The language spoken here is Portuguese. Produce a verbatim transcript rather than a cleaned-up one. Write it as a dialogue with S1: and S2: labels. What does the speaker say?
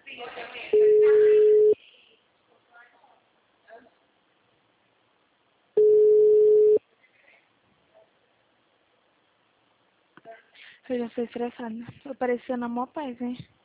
S1: Eu já sou estressada. Eu parecia na maior paz, hein?